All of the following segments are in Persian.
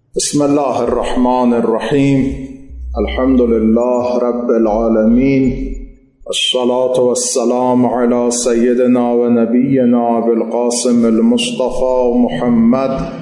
بسم الله الرحمن الرحیم. الحمد لله رب العالمین، الصلاة والسلام على سیدنا و نبینا بالقاسم المصطفى محمد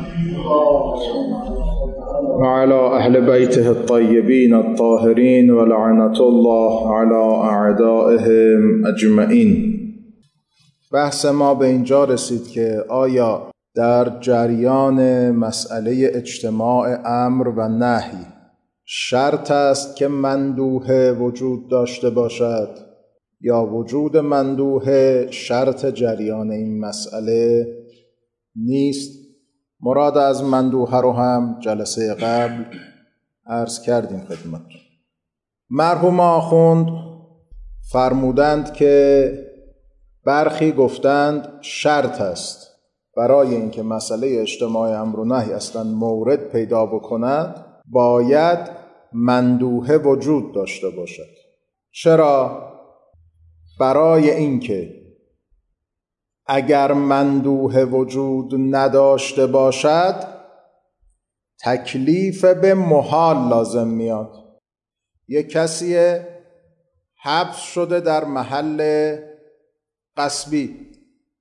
وعلى اهل بیته الطیبین الطاهرین ولعنة الله على اعدائهم اجمعین. بحث ما به اینجا رسید که آیا در جریان مسئله اجتماع امر و نهی شرط است که مندوحه وجود داشته باشد یا وجود مندوحه شرط جریان این مسئله نیست؟ مراد از مندوحه رو هم جلسه قبل عرض کردیم خدمت. مرحوم آخوند فرمودند که برخی گفتند شرط است برای اینکه مسئله اجتماع امر و نهی اصلا مورد پیدا بکند باید مندوحه وجود داشته باشد. چرا؟ برای اینکه اگر مندوحه وجود نداشته باشد تکلیف به محال لازم میاد. یک کسی حبس شده در محل غصبی،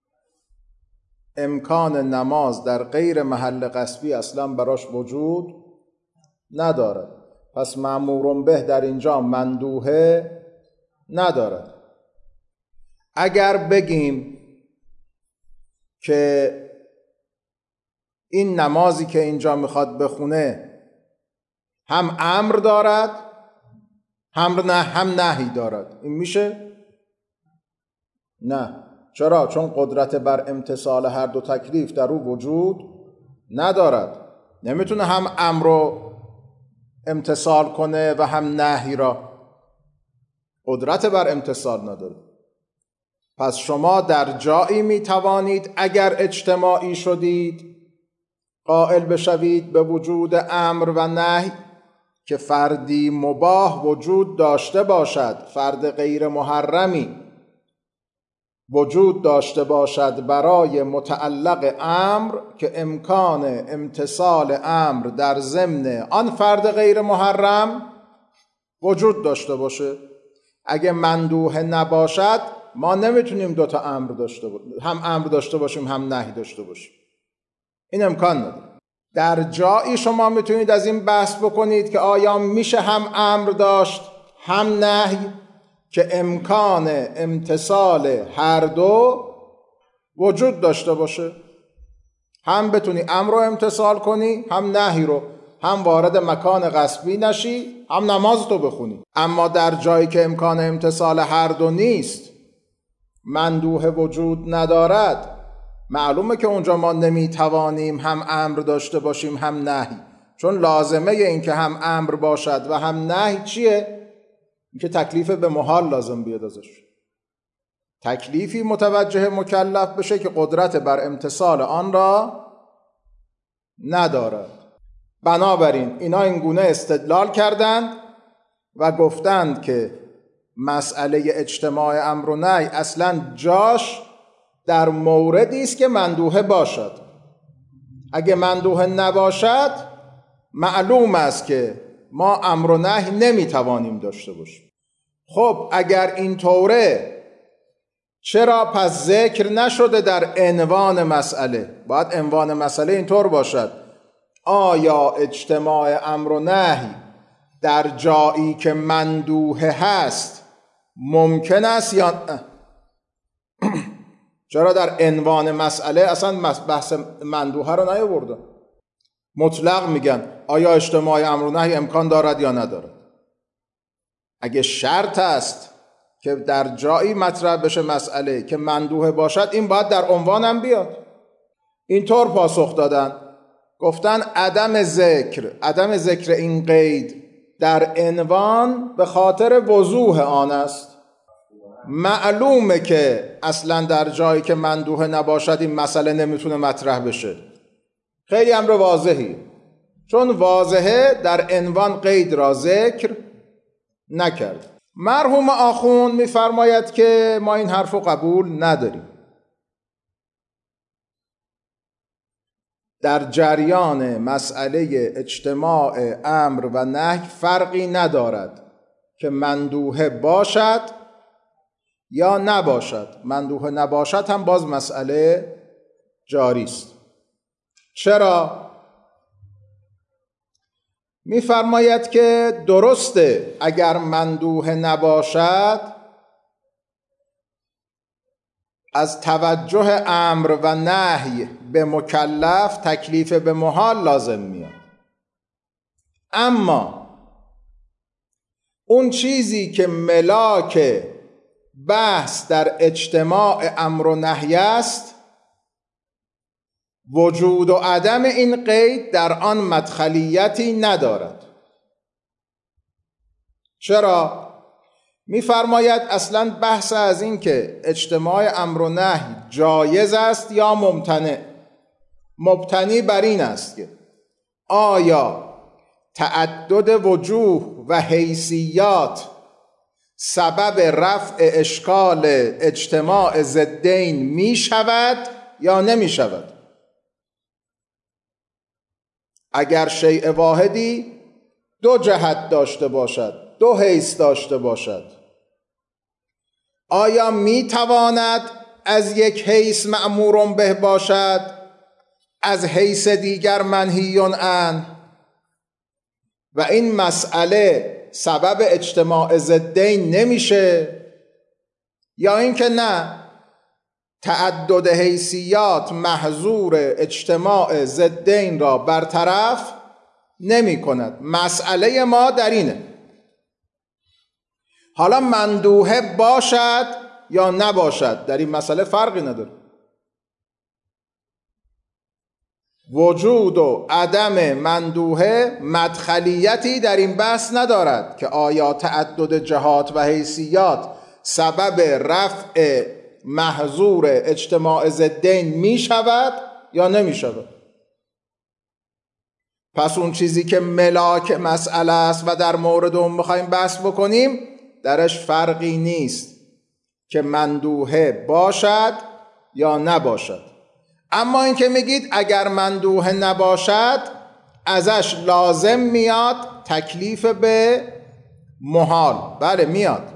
امکان نماز در غیر محل غصبی اصلا براش وجود ندارد، پس مأمور به در اینجا مندوحه ندارد. اگر بگیم که این نمازی که اینجا میخواد بخونه هم امر دارد هم نهی دارد، این میشه؟ نه. چرا؟ چون قدرت بر امتثال هر دو تکلیف در او وجود ندارد. نمیتونه هم امر رو امتثال کنه و هم نهی را. قدرت بر امتثال نداره. پس شما در جایی میتوانید اگر اجتماعی شدید قائل بشوید به وجود امر و نهی که فردی مباح وجود داشته باشد، فرد غیر محرمی وجود داشته باشد برای متعلق امر که امکان امتثال امر در ضمن آن فرد غیر محرم وجود داشته باشه. اگه مندوحه نباشد ما نمیتونیم دوتا امر داشته باشیم، هم امر داشته باشیم هم نهی داشته باشیم، این امکان نداره. در جایی شما میتونید از این بحث بکنید که آیا میشه هم امر داشت هم نهی که امکان امتثال هر دو وجود داشته باشه، هم بتونی امر رو امتثال کنی هم نهی رو، هم وارد مکان غصبی نشی هم نماز تو بخونی. اما در جایی که امکان امتثال هر دو نیست، مندوحه وجود ندارد، معلومه که اونجا ما نمیتوانیم هم امر داشته باشیم هم نهی، چون لازمه این که هم امر باشد و هم نهی چیه؟ که تکلیف به محال لازم بیاد ازش. تکلیفی متوجه مکلف بشه که قدرت بر امتثال آن را ندارد. بنابراین اینا این گونه استدلال کردند و گفتند که مسئله اجتماع امر و نهی اصلا جاش در موردی است که مندوحه باشد. اگه مندوحه نباشد معلوم است که ما امر و نهی نمیتوانیم داشته باشیم. خب اگر این طوره چرا پس ذکر نشده در عنوان مسئله؟ باید عنوان مسئله اینطور باشد: آیا اجتماع امر و نهی در جایی که مندوحه هست ممکن است یا نه؟ چرا در عنوان مسئله اصلا بحث مندوحه رو نیاورده؟ مطلق میگن آیا اجتماع امر و نهی امکان دارد یا ندارد. اگه شرط است که در جایی مطرح بشه مسئله که مندوحه باشد، این باید در عنوان هم بیاد. اینطور پاسخ دادن، گفتن عدم ذکر این قید در عنوان به خاطر وضوح آن است. معلومه که اصلا در جایی که مندوحه نباشد این مسئله نمیتونه مطرح بشه. خیلی امر واضحی، چون واضحه در عنوان قید را ذکر نکرد. مرحوم آخوند میفرماید که ما این حرف رو قبول نداریم. در جریان مسئله اجتماع امر و نهی فرقی ندارد که مندوحه باشد یا نباشد. مندوحه نباشد هم باز مسئله جاری است. چرا؟ می‌فرماید که درسته اگر مندوحه نباشد از توجه امر و نهی به مکلف تکلیف به محال لازم میاد، اما اون چیزی که ملاک بحث در اجتماع امر و نهی است، وجود و عدم این قید در آن مدخلیتی ندارد. چرا؟ می‌فرماید اصلا بحث از این که اجتماع امر و نهی جایز است یا ممتنع، مبتنی بر این است که آیا تعدد وجوه و حیثیات سبب رفع اشکال اجتماع ضدین می شود یا نمی شود. اگر شیء واحدی دو جهت داشته باشد، دو حیث داشته باشد، آیا می تواند از یک حیث مأمور به باشد، از حیث دیگر منهی عنه و این مسئله سبب اجتماع ضدین نمیشه، یا اینکه نه، تعدد حیثیات محظور اجتماع ضدین را برطرف نمی کند. مسئله ما در اینه. حالا مندوحه باشد یا نباشد در این مسئله فرقی نداره. وجود و عدم مندوحه مدخلیتی در این بحث ندارد که آیا تعدد جهات و حیثیات سبب رفع محظور اجتماع ضدین می شود یا نمی شود. پس اون چیزی که ملاک مسئله است و در مورد اون میخوایم بحث بکنیم درش فرقی نیست که مندوحه باشد یا نباشد. اما این که میگید اگر مندوحه نباشد ازش لازم میاد تکلیف به محال، بله میاد،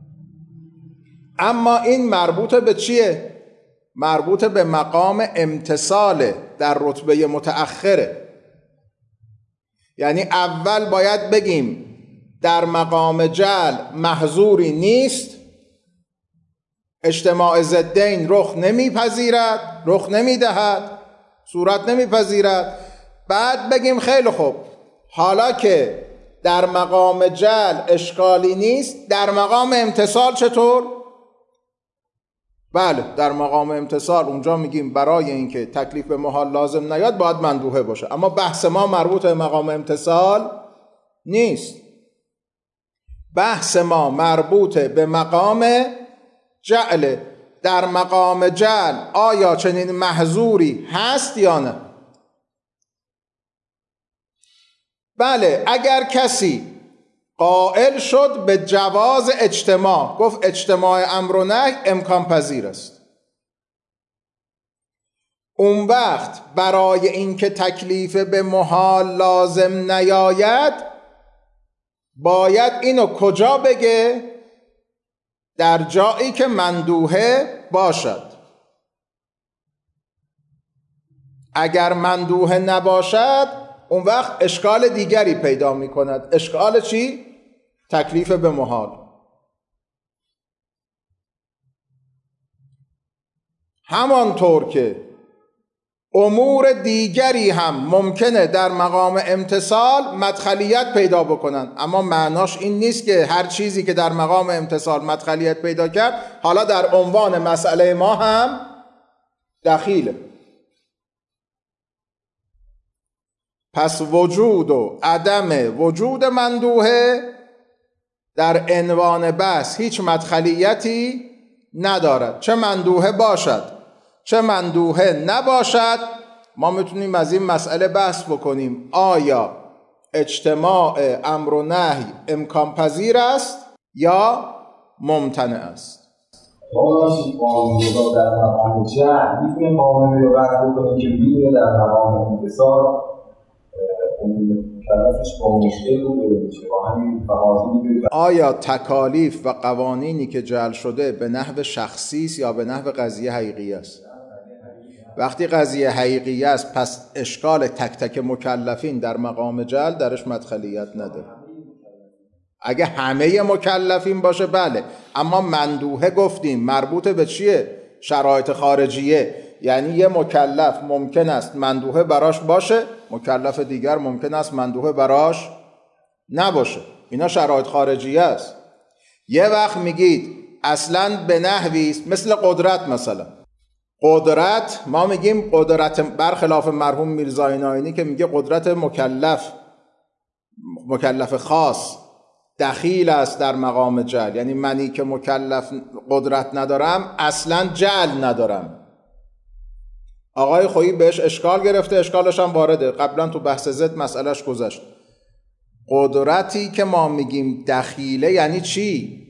اما این مربوط به چیه؟ مربوط به مقام امتثال در رتبه متأخره. یعنی اول باید بگیم در مقام جعل محظوری نیست، اجتماع ضدین رخ نمیپذیرد، رخ نمیدهد، صورت نمیپذیرد. بعد بگیم خیلی خوب، حالا که در مقام جعل اشکالی نیست، در مقام امتثال چطور؟ بله، در مقام امتثال اونجا میگیم برای اینکه تکلیف به محال لازم نیاد باید مندوحه باشه، اما بحث ما مربوط به مقام امتثال نیست. بحث ما مربوط به مقام جعل. در مقام جعل آیا چنین محظوری هست یا نه؟ بله، اگر کسی قائل شد به جواز اجتماع، گفت اجتماع امر و نهی امکان پذیر است، اون وقت برای اینکه تکلیف به محال لازم نیاید باید اینو کجا بگه؟ در جایی که مندوحه باشد. اگر مندوحه نباشد اون وقت اشکال دیگری پیدا می کند. اشکال چی؟ تکلیف به محال. همانطور که امور دیگری هم ممکنه در مقام امتثال مدخلیت پیدا بکنن، اما معناش این نیست که هر چیزی که در مقام امتثال مدخلیت پیدا کرد حالا در عنوان مسئله ما هم دخیله. پس وجود و عدم وجود مندوحه در عنوان بحث هیچ مدخلیتی ندارد. چه مندوحه باشد چه مندوحه نباشد، ما میتونیم از این مسئله بحث بکنیم آیا اجتماع امر و نهی امکان پذیر است یا ممتنع است. قانون رو در مقام جهل میتونه قانون رو رد بکنه که میتونه در مقام انتصار مکلفش با مشکل رو بشه با همین فوازی. آیا تکالیف و قوانینی که جعل شده به نحو شخصی است یا به نحو قضیه حقیقی است؟ وقتی قضیه حقیقی است پس اشکال تک تک مکلفین در مقام جعل درش مدخلیت نداره. اگه همه مکلفین باشه بله، اما مندوحه گفتیم مربوط به چیه؟ شرایط خارجیه، یعنی یه مکلف ممکن است مندوحه براش باشه، مکلف دیگر ممکن است مندوحه براش نباشه. اینا شرایط خارجیه است. یه وقت میگید اصلاً به نحوی است، مثل قدرت. مثلا قدرت ما میگیم قدرت، برخلاف مرحوم میرزا ناینی که میگه قدرت مکلف خاص دخیل است در مقام جعل، یعنی منی که مکلف قدرت ندارم اصلاً جعل ندارم. آقای خویی بهش اشکال گرفته، اشکالش هم وارده، قبلا تو بحث ضد مسئلهش گذشت. قدرتی که ما میگیم دخیله یعنی چی؟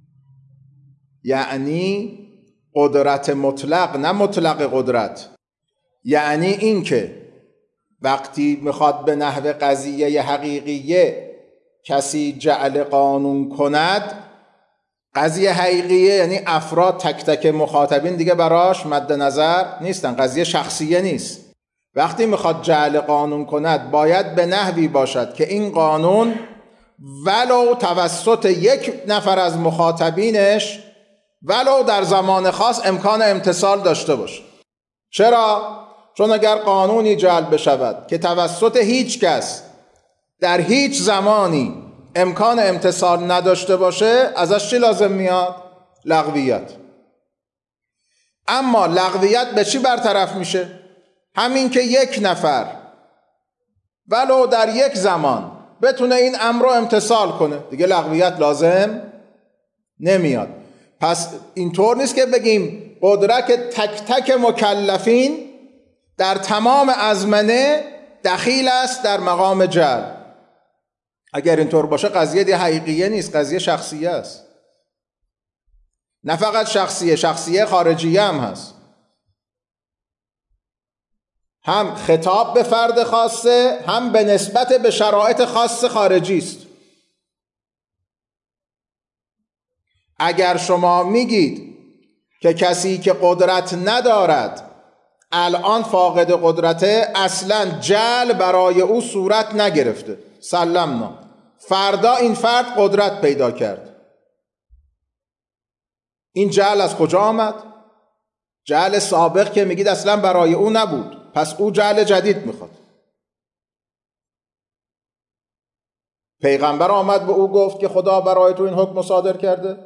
یعنی قدرت مطلق، نه مطلق قدرت. یعنی این که وقتی میخواد به نحو قضیه حقیقیه کسی جعل قانون کند، قضیه حقیقیه یعنی افراد تک تک مخاطبین دیگه براش مد نظر نیستن، قضیه شخصیه نیست. وقتی میخواد جعل قانون کند باید به نحوی باشد که این قانون ولو توسط یک نفر از مخاطبینش ولو در زمان خاص امکان امتثال داشته باشه. چرا؟ چون اگر قانونی جعل بشود که توسط هیچ کس در هیچ زمانی امکان امتثال نداشته باشه، ازش چی لازم میاد؟ لغویت. اما لغویت به چی برطرف میشه؟ همین که یک نفر ولو در یک زمان بتونه این امر رو امتثال کنه، دیگه لغویت لازم نمیاد. پس اینطور نیست که بگیم قدرت تک تک مکلفین در تمام ازمنه دخیل است در مقام جعل. اگر اینطور باشه قضیه حقیقیه نیست، قضیه شخصیه است. نه فقط شخصیه خارجیه هم هست. هم خطاب به فرد خاصه، هم به نسبت به شرایط خاص خارجی است. اگر شما میگید که کسی که قدرت ندارد الان فاقد قدرته، اصلا جعل برای او صورت نگرفته، سلمنا، فردا این فرد قدرت پیدا کرد، این جعل از کجا آمد؟ جعل سابق که میگید اصلا برای او نبود، پس او جعل جدید میخواد. پیغمبر آمد به او گفت که خدا برای تو این حکم صادر کرده؟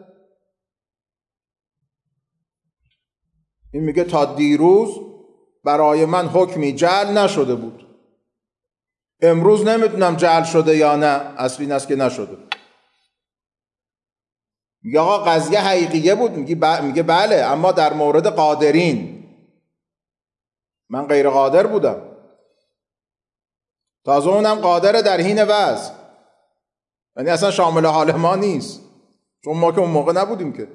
این میگه تا دیروز برای من حکمی جعل نشده بود، امروز نمیدونم جعل شده یا نه، اصلی این است که نشده. میگه آقا قضیه حقیقیه بود، میگه بله، اما در مورد قادرین، من غیر قادر بودم، تازه اونم قادر در حین وضع، یعنی اصلا شامل حال ما نیست، چون ما که اون موقع نبودیم که.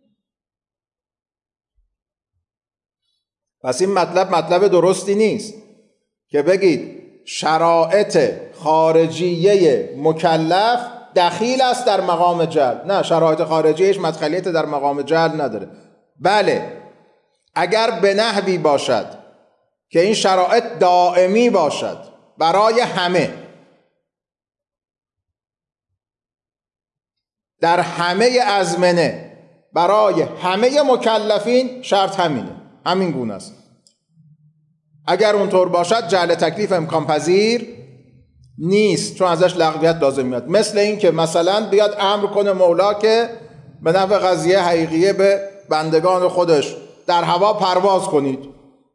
پس این مطلب درستی نیست که بگید شرایط خارجیه مکلف دخیل است در مقام جعل. نه، شرایط خارجیش مدخلیت در مقام جعل نداره. بله، اگر به نحوی باشد که این شرایط دائمی باشد برای همه، در همه ازمنه، برای همه مکلفین، شرط همینه، همین گونه است. اگر اونطور باشد جعل تکلیف امکان پذیر نیست، چون ازش لغویت لازم میاد. مثل این که مثلا بیاد امر کنه مولا که به نفع قضیه حقیقیه به بندگان خودش در هوا پرواز کنید.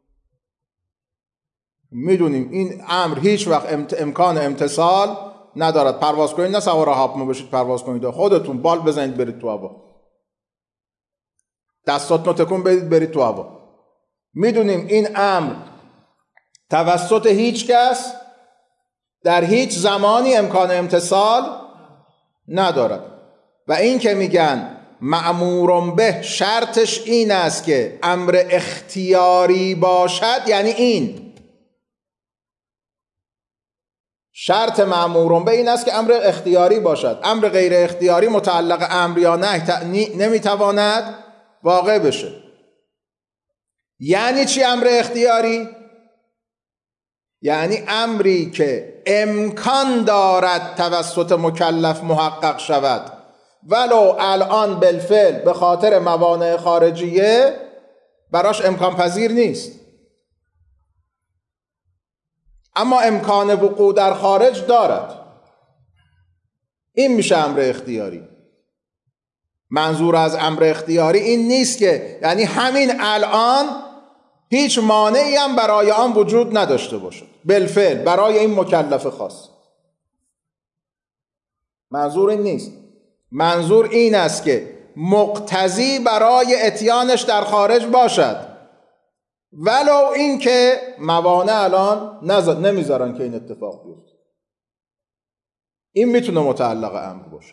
میدونیم این امر هیچ وقت امکان امتثال ندارد. پرواز کنید، نه سوار هواپیما بشید پرواز کنید، خودتون بال بزنید برید تو هوا، دستاتونو تکون بدید برید تو هوا. میدونیم این امر توسط هیچ کس در هیچ زمانی امکان امتثال ندارد. و این که میگن مأمور به شرطش این است که امر اختیاری باشد، یعنی این شرط مأمور به این است که امر اختیاری باشد. امر غیر اختیاری متعلق امر یا نهی نمیتواند واقع بشه. یعنی چی امر اختیاری؟ یعنی امری که امکان دارد توسط مکلف محقق شود، ولو الان بالفعل به خاطر موانع خارجیه براش امکان پذیر نیست، اما امکان وقوع در خارج دارد. این میشه امر اختیاری. منظور از امر اختیاری این نیست که یعنی همین الان هیچ مانعی هم برای آن وجود نداشته باشد بالفعل برای این مکلف خاص. منظور این نیست. منظور این است که مقتضی برای اتیانش در خارج باشد، ولو این که موانع الان نمیذارن که این اتفاق بیفته. این میتونه متعلق امر باشه.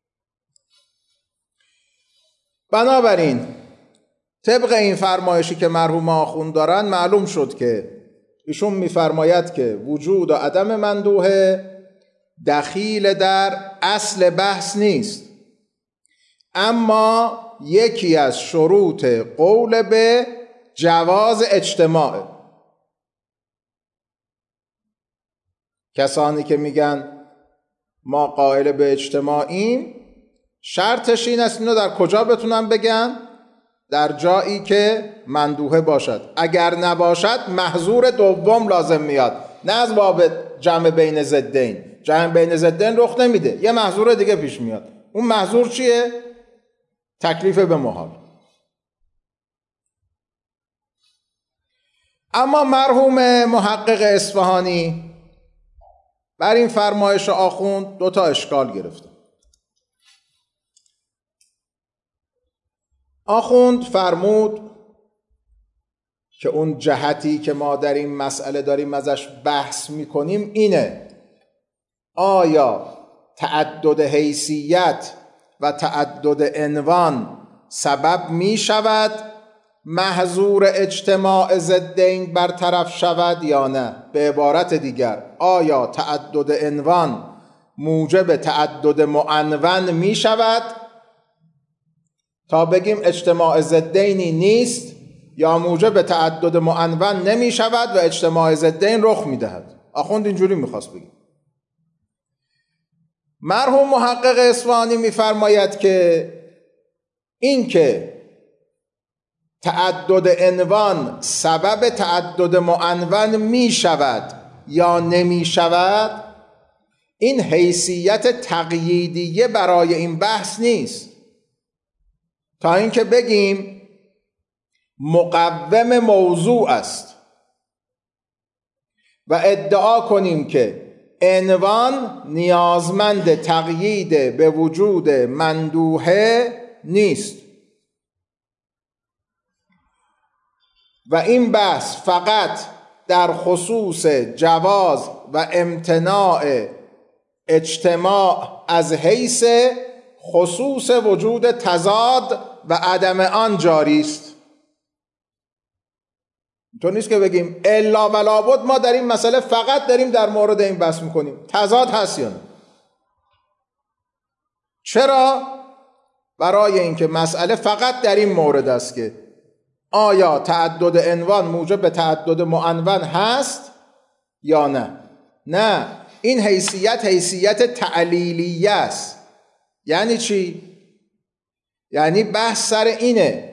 بنابراین طبق این فرمایشی که مرحوم آخوند دارن معلوم شد که ایشون میفرماید که وجود و عدم مندوحه دخیل در اصل بحث نیست، اما یکی از شروط قول به جواز اجتماع. کسانی که میگن ما قائل به اجتماعیم، شرطش این است اینو در کجا بتونن بگن؟ در جایی که مندوحه باشد. اگر نباشد محظور دوم لازم میاد، نه از باب جمع بین ضدین. جمع بین ضدین رخ نمیده، یه محظور دیگه پیش میاد. اون محظور چیه؟ تکلیف به محال. اما مرحوم محقق اصفهانی بر این فرمایش آخوند 2 اشکال گرفته. آخوند فرمود که اون جهتی که ما در این مسئله داریم ازش بحث میکنیم اینه: آیا تعدد حیثیت و تعدد عنوان سبب می شود محظور اجتماع ضدین برطرف شود یا نه؟ به عبارت دیگر، آیا تعدد عنوان موجب تعدد معنون می شود تا بگیم اجتماع ضدینی نیست، یا موجب تعدد معنون نمی شود و اجتماع ضدین رخ می دهد؟ آخوند اینجوری میخواست بگیم. مرحوم محقق اصفهانی میفرماید که این که تعدد عنوان سبب تعدد معنون می شود یا نمی شود، این حیثیت تقییدیه برای این بحث نیست، تا اینکه بگیم مقوم موضوع است و ادعا کنیم که عنوان نیازمند تقیید به وجود مندوحه نیست و این بحث فقط در خصوص جواز و امتناع اجتماع از حیث خصوص وجود تضاد و عدم آن جاری است. تو نیست که بگیم الا ولا بد ما در این مسئله فقط داریم در مورد این بحث میکنیم، تضاد هست یا نه. چرا؟ برای اینکه مسئله فقط در این مورد است که آیا تعدد عنوان موجب تعدد معنون هست یا نه. نه، این حیثیت تعلیلیه است. یعنی چی؟ یعنی بحث سر اینه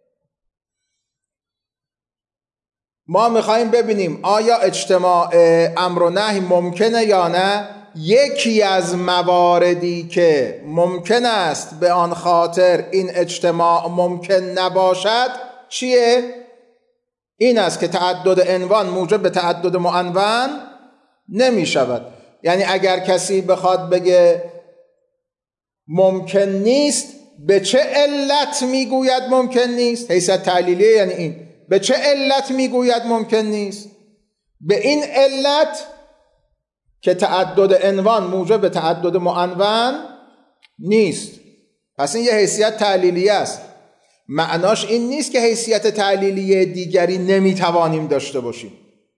ما میخواییم ببینیم آیا اجتماع امر و نهی ممکنه یا نه. یکی از مواردی که ممکن است به آن خاطر این اجتماع ممکن نباشد چیه؟ این است که تعدد عنوان موجب به تعدد معنون نمی شود. یعنی اگر کسی بخواد بگه ممکن نیست، به چه علت میگوید ممکن نیست؟ حیثیت تعلیلیه یعنی این. به چه علت میگوید ممکن نیست؟ به این علت که تعدد عنوان موجب تعدد معنون نیست. پس این یه حیثیت تعلیلیه است. معناش این نیست که حیثیت تعلیلیه دیگری نمیتوانیم داشته باشیم.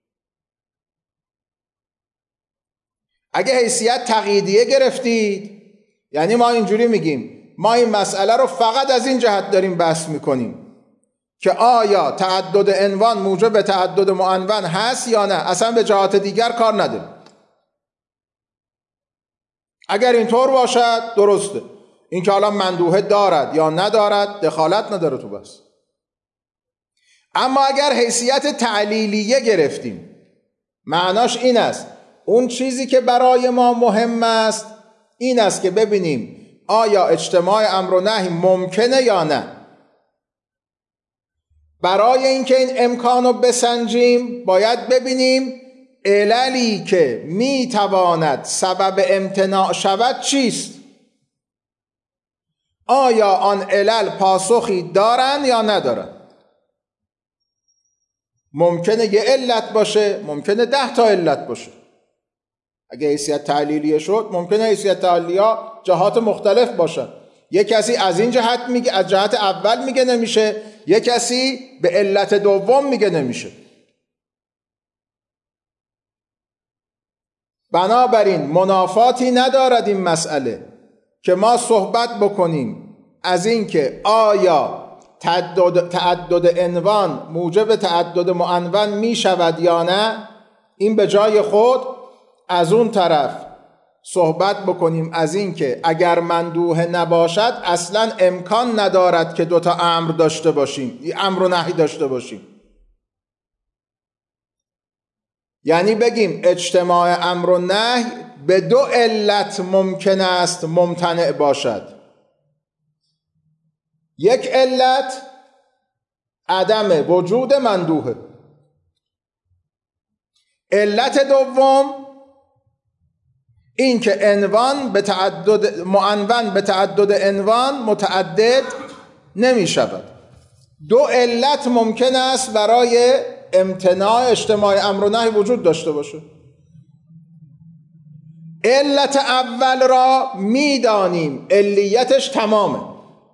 اگه حیثیت تقییدیه گرفتید، یعنی ما اینجوری میگیم ما این مسئله رو فقط از این جهت داریم بحث میکنیم که آیا تعدد عنوان موجب تعدد معنون هست یا نه، اصلا به جهات دیگر کار نداریم. اگر اینطور باشد درسته، این که حالا مندوحه دارد یا ندارد دخالت نداره تو بس. اما اگر حیثیت تعلیلیه گرفتیم، معناش این است اون چیزی که برای ما مهم است این است که ببینیم آیا اجتماع امر و نهی ممکنه یا نه. برای اینکه این امکان رو بسنجیم باید ببینیم عللی که میتواند سبب امتناع شود چیست. آیا آن علل پاسخی دارن یا ندارن؟ ممکنه یه علت باشه، ممکنه 10 تا علت باشه. اگه حیثیت تعلیلیه شد ممکنه حیثیت تعلیلیه جهات مختلف باشه. یک کسی از این جهت میگه، از جهت اول میگه نمیشه، یک کسی به علت دوم میگه نمیشه. بنابراین منافاتی ندارد این مسئله که ما صحبت بکنیم از این که آیا تعدد عنوان موجب تعدد معنون می شود یا نه. این به جای خود از اون طرف صحبت بکنیم از این که اگر مندوحه نباشد اصلا امکان ندارد که 2 تا امر داشته باشیم، امر و نهی داشته باشیم. یعنی بگیم اجتماع امر و نهی به 2 علت ممکن است ممتنع باشد. یک علت عدم وجود مندوحه. علت دوم این که عنوان به تعدد معنون به تعدد عنوان متعدد نمی شود. 2 علت ممکن است برای امتناع اجتماع امر و نهی وجود داشته باشه. علت اول را میدانیم علیتش تمامه،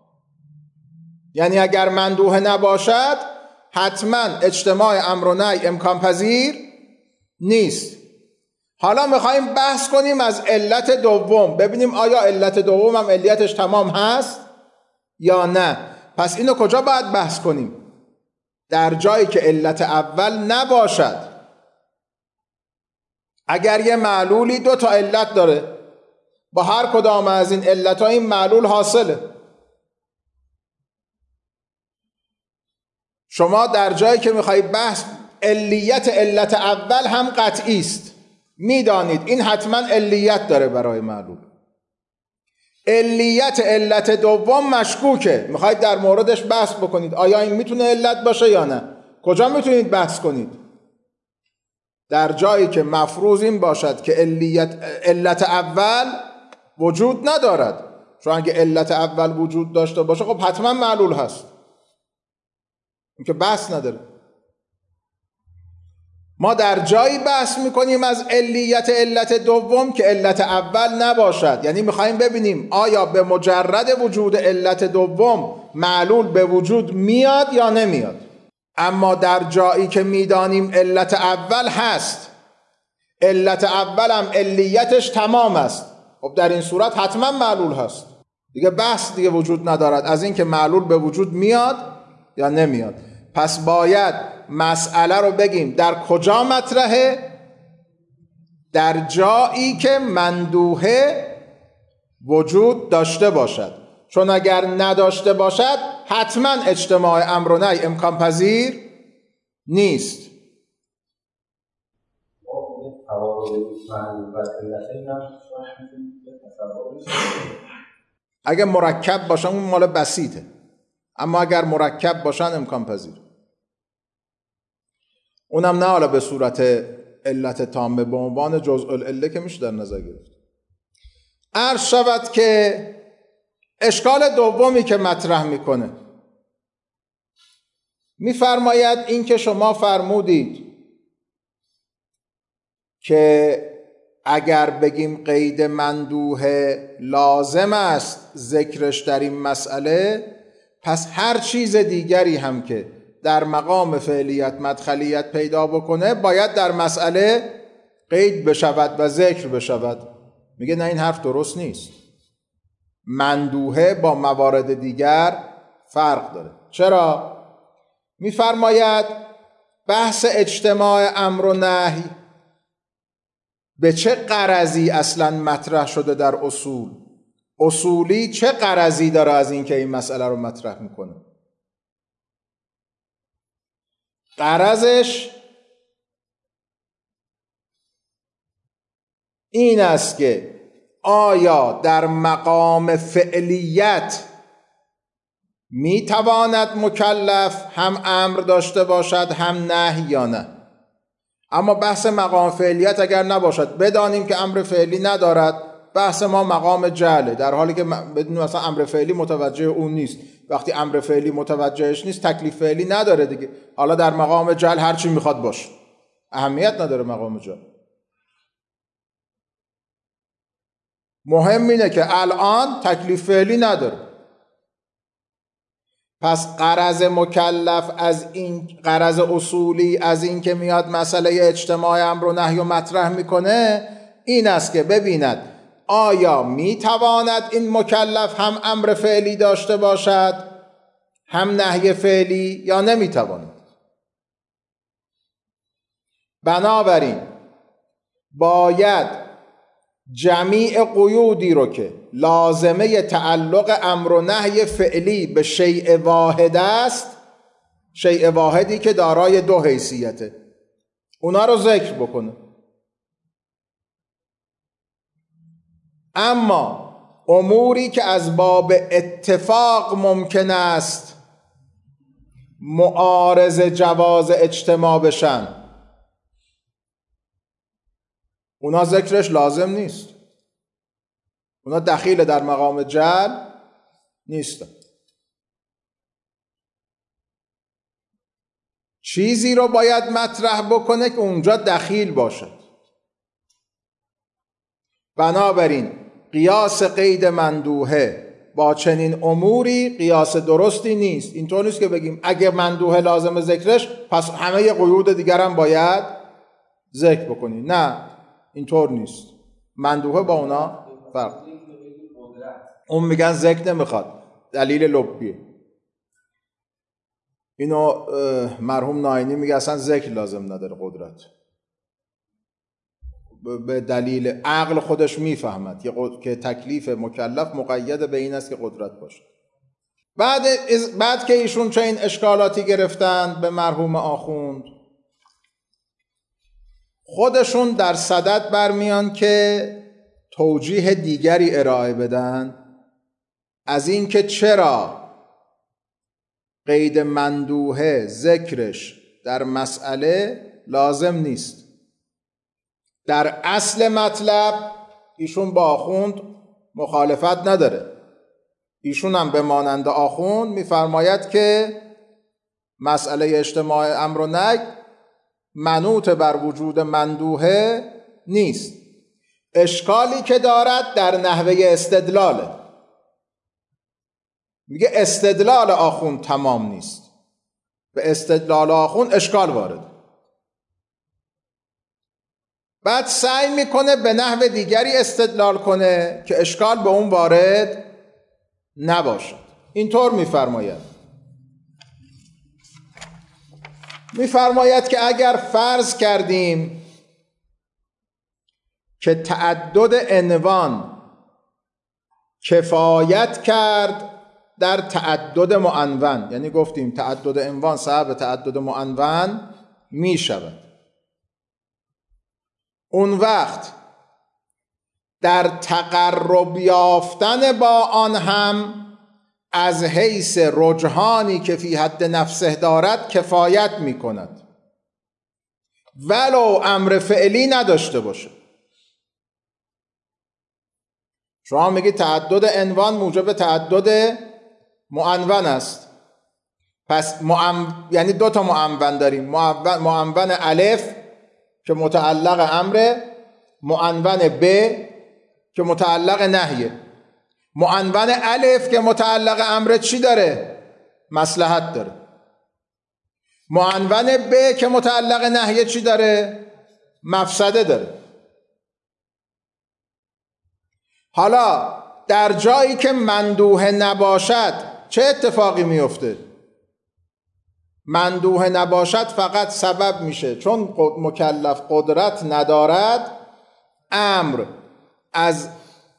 یعنی اگر مندوحه نباشد حتما اجتماع امر و نهی امکان پذیر نیست. حالا میخوایم بحث کنیم از علت دوم، ببینیم آیا علت دوم هم علیتش تمام هست یا نه. پس اینو کجا باید بحث کنیم؟ در جایی که علت اول نباشد. اگر یه معلولی 2 تا علت داره، با هر کدام از این علت‌ها این معلول حاصله. شما در جایی که میخواید بحث علیت علت اول هم قطعی است، میدانید این حتما علیت داره برای معلول. علیت علت دوم مشکوکه، میخواید در موردش بحث بکنید آیا این میتونه علت باشه یا نه. کجا میتونید بحث کنید؟ در جایی که مفروض این باشد که علت اول وجود ندارد. چون اگه علت اول وجود داشته باشه خب حتما معلول هست، این که بحث نداره. ما در جایی بحث میکنیم از علیت علت دوم که علت اول نباشد، یعنی میخوایم ببینیم آیا به مجرد وجود علت دوم معلول به وجود میاد یا نمیاد. اما در جایی که میدانیم علت اول هست، علت اول هم علیتش تمام است، خب در این صورت حتما معلول هست. دیگه بحث دیگه وجود ندارد از این که معلول به وجود میاد یا نمیاد. پس باید مسئله رو بگیم در کجا مطرحه؟ در جایی که مندوحه وجود داشته باشد. چون اگر نداشته باشد حتما اجتماع امر و نهی امکان پذیر نیست. اگه مرکب باشن اون مال بسیطه، اما اگر مرکب باشن امکان پذیر. اونم نه حالا به صورت علت تامه، به عنوان جزء العله که میشه در نظر گرفت. عرض شود که اشکال دومی که مطرح میکنه میفرماید این که شما فرمودید که اگر بگیم قید مندوحه لازم است ذکرش در این مسئله، پس هر چیز دیگری هم که در مقام فعلیت مدخلیت پیدا بکنه باید در مسئله قید بشود و ذکر بشود. میگه نه، این حرف درست نیست. مندوحه با موارد دیگر فرق داره. چرا؟ میفرماید بحث اجتماع امر و نهی به چه غرضی اصلا مطرح شده در اصول؟ اصولی چه غرضی داره از این که این مسئله رو مطرح میکنه؟ غرضش این است که آیا در مقام فعلیت میتواند مکلف هم امر داشته باشد هم نهی یا نه؟ اما بحث مقام فعلیت اگر نباشد، بدانیم که امر فعلی ندارد، بحث ما مقام جعله، در حالی که بدونیم مثلا امر فعلی متوجه اون نیست. وقتی امر فعلی متوجهش نیست تکلیف فعلی نداره دیگه. حالا در مقام جعل هر چی میخواد باشه، اهمیت نداره مقام جعل. مهم اینه که الان تکلیف فعلی نداره. پس غرض مکلف از این، غرض اصولی از این که میاد مسئله اجتماع امر و نهی و مطرح میکنه این است که ببیند آیا میتواند این مکلف هم امر فعلی داشته باشد هم نهی فعلی یا نمیتواند. بنابراین باید جمیع قیودی رو که لازمه تعلق امر و نهی فعلی به شیء واحد است، شیء واحدی که دارای دو حیثیته، اونا رو ذکر بکنه. اما اموری که از باب اتفاق ممکن است معارض جواز اجتماع بشن، اونا ذکرش لازم نیست، اونا دخیل در مقام جعل نیستن. چیزی رو باید مطرح بکنه که اونجا دخیل باشد. بنابراین قیاس قید مندوحه با چنین اموری قیاس درستی نیست. اینطور نیست که بگیم اگه مندوحه لازم ذکرش پس همه قیود دیگر هم باید ذکر بکنی. نه، اینطور نیست. مندوحه با اونا فرق. اون میگن ذکر نمیخواد، دلیل لبیه. اینو مرحوم ناینی میگه اصلا ذکر لازم نداره، قدرت به دلیل عقل خودش میفهمد که تکلیف مکلف مقید به این است که قدرت باشه. بعد که ایشون چه این اشکالاتی گرفتند به مرحوم آخوند، خودشون در صدد برمیان که توجیه دیگری ارائه بدن از این که چرا قید مندوحه ذکرش در مسئله لازم نیست. در اصل مطلب ایشون با آخوند مخالفت نداره. ایشون هم به مانند آخوند میفرماید که مسئله اجتماع امر و نهی منوط بر وجود مندوحه نیست. اشکالی که دارد در نحوه استدلاله. میگه استدلال آخوند تمام نیست، به استدلال آخوند اشکال وارد. بعد سعی میکنه به نحو دیگری استدلال کنه که اشکال به اون وارد نباشد. اینطور میفرماید که اگر فرض کردیم که تعدد عنوان کفایت کرد در تعدد معنون، یعنی گفتیم تعدد عنوان سبب تعدد معنون می شود، اون وقت در تقرب یافتن با آن هم از حیث رجحانی که فی حد نفسه دارد کفایت می کند ولو امر فعلی نداشته باشه. شما میگی تعدد عنوان موجب تعدد معنون است، پس یعنی دو تا معنون داریم، معنون الف که متعلق امر معنون ب که متعلق نهیه، معنون الف که متعلق امر چی داره؟ مصلحت داره. معنون ب که متعلق نهیه چی داره؟ مفسده داره. حالا در جایی که مندوحه نباشد چه اتفاقی میفته؟ مندوحه نباشد فقط سبب میشه چون مکلف قدرت ندارد امر از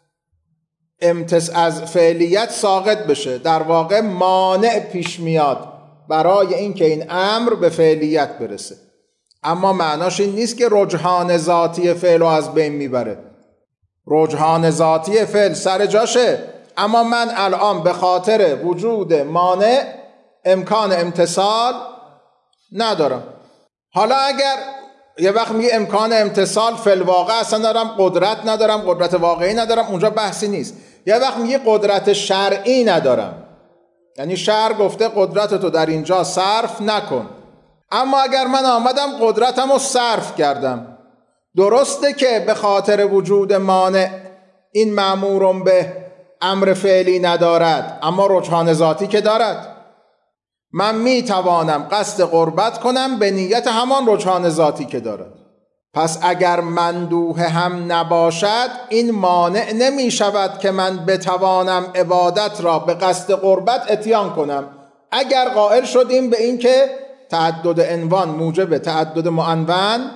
فعلیت ساقط بشه، در واقع مانع پیش میاد برای اینکه این امر به فعلیت برسه. اما معناش این نیست که رجحان ذاتی فعل رو از بین میبره. رجحان ذاتی فعل سر جاشه، اما من الان به خاطر وجود مانع امکان امتثال ندارم. حالا اگر یه وقت میگه امکان امتثال فی الواقع اصلا دارم قدرت ندارم، قدرت واقعی ندارم، اونجا بحثی نیست. یه وقت میگه قدرت شرعی ندارم، یعنی شرع گفته قدرت تو در اینجا صرف نکن، اما اگر من آمدم قدرتم رو صرف کردم، درسته که به خاطر وجود مانع این مأمورم به امر فعلی ندارد، اما رجحان ذاتی که دارد. من میتوانم قصد قربت کنم به نیت همان رجحان ذاتی که دارد. پس اگر مندوحه هم نباشد این مانع نمی شود که من بتوانم عبادت را به قصد قربت اتیان کنم. اگر قائل شدیم به این که تعدد عنوان موجب تعدد معنون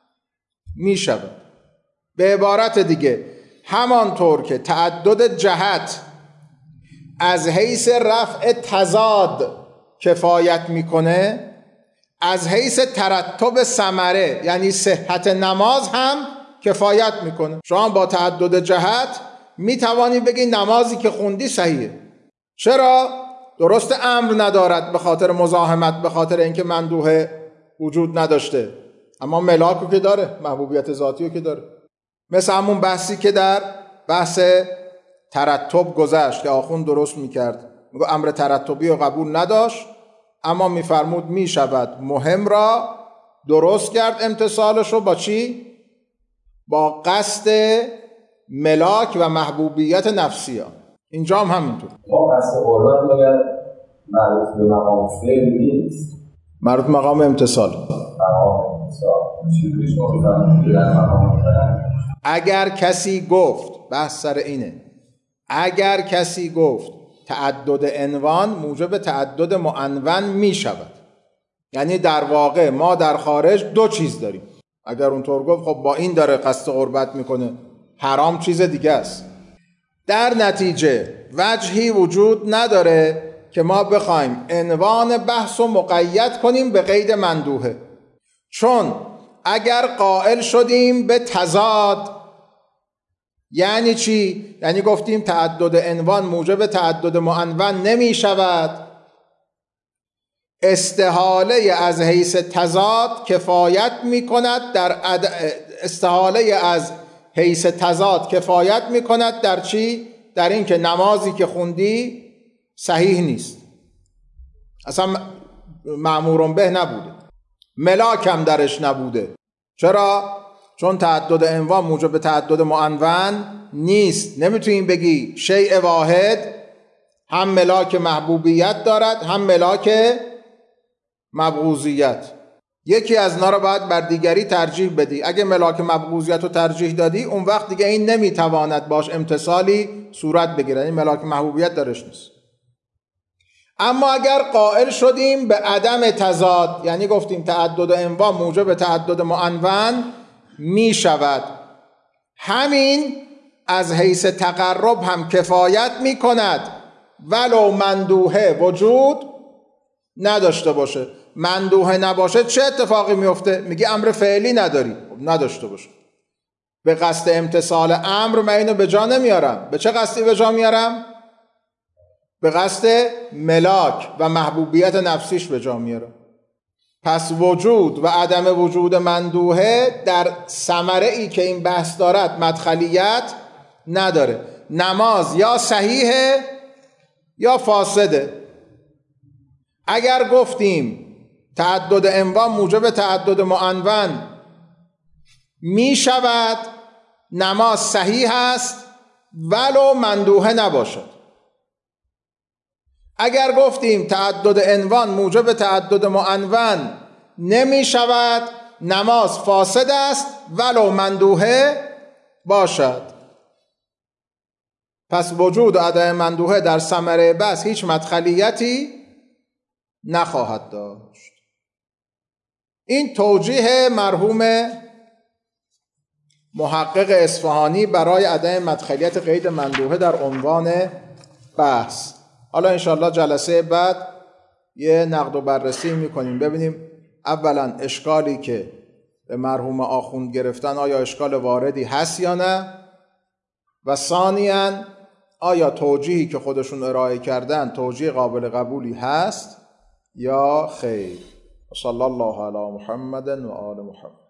می شود. به عبارت دیگه همانطور که تعدد جهت از حیث رفع تضاد کفایت میکنه، از حیث ترتب ثمره یعنی صحت نماز هم کفایت میکنه. شما با تعدد جهت میتوانی بگی نمازی که خوندی صحیحه. چرا؟ درست امر ندارد به خاطر مزاحمت، به خاطر اینکه مندوحه وجود نداشته، اما ملاکو که داره، محبوبیت ذاتیو که داره. مثل همون بحثی که در بحث ترتب گذشت که آخوند درست میکرد، میگه امر ترتبی رو قبول نداشت، اما میفرمود میشود مهم را درست کرد امتصالش رو با چی؟ با قصد ملاک و محبوبیت نفسی ها. اینجا هم همینطور. ما قصد قربت مگر مربوط به مقام فعل نیست، مربوط به مقام امتصال. اگر کسی گفت، بحث سر اینه، اگر کسی گفت تعدد عنوان موجب تعدد معنون می شود، یعنی در واقع ما در خارج دو چیز داریم. اگر اونطور گفت خب با این داره قصد قربت میکنه، حرام چیز دیگه است. در نتیجه وجهی وجود نداره که ما بخوایم عنوان بحث رو مقید کنیم به قید مندوحه، چون اگر قائل شدیم به تضاد یعنی چی؟ یعنی گفتیم تعدد عنوان موجب تعدد معنون نمی شود، استحاله از حیث تضاد کفایت می کند استحاله از حیث تضاد کفایت می کند در چی؟ در این که نمازی که خوندی صحیح نیست، اصلا مأمور به نبوده، ملاک هم درش نبوده. چرا؟ چون تعدد عنوان موجب تعدد معنون نیست. نمیتونیم بگی شیء واحد هم ملاک محبوبیت دارد هم ملاک مبغوضیت. یکی از اینا رو باید بر دیگری ترجیح بدی. اگه ملاک مبغوضیت رو ترجیح دادی اون وقت دیگه این نمیتواند باش امتصالی صورت بگیره، این ملاک محبوبیت درش نیست. اما اگر قائل شدیم به عدم تضاد، یعنی گفتیم تعدد عنوان موجب تعدد معنون می شود، همین از حیث تقرب هم کفایت می کند ولو مندوحه وجود نداشته باشه. مندوحه نباشه چه اتفاقی میفته؟ میگی امر فعلی نداری، نداشته باشه. به قصد امتصال امر من اینو به جا نمیارم. به چه قصدی به جا میارم؟ به قصد ملاک و محبوبیت نفسیش به جا میارم. پس وجود و عدم وجود مندوحه در ثمره ای که این بحث دارد مدخلیت نداره. نماز یا صحیحه یا فاسده. اگر گفتیم تعدد عنوان موجب تعدد معنون می شود، نماز صحیح است ولو مندوحه نباشد. اگر گفتیم تعدد عنوان موجب تعدد معنون نمی شود، نماز فاسد است ولو مندوحه باشد. پس وجود و عدم مندوحه در ثمره بس هیچ مدخلیتی نخواهد داشت. این توجیه مرحوم محقق اصفهانی برای عدم مدخلیت قید مندوحه در عنوان بحث. حالا انشاءالله جلسه بعد یه نقد و بررسی میکنیم، ببینیم اولا اشکالی که به مرحوم آخوند گرفتن آیا اشکال واردی هست یا نه، و ثانیاً آیا توجیهی که خودشون ارائه کردن توجیه قابل قبولی هست یا خیر. صلی الله علی محمد و آل محمد.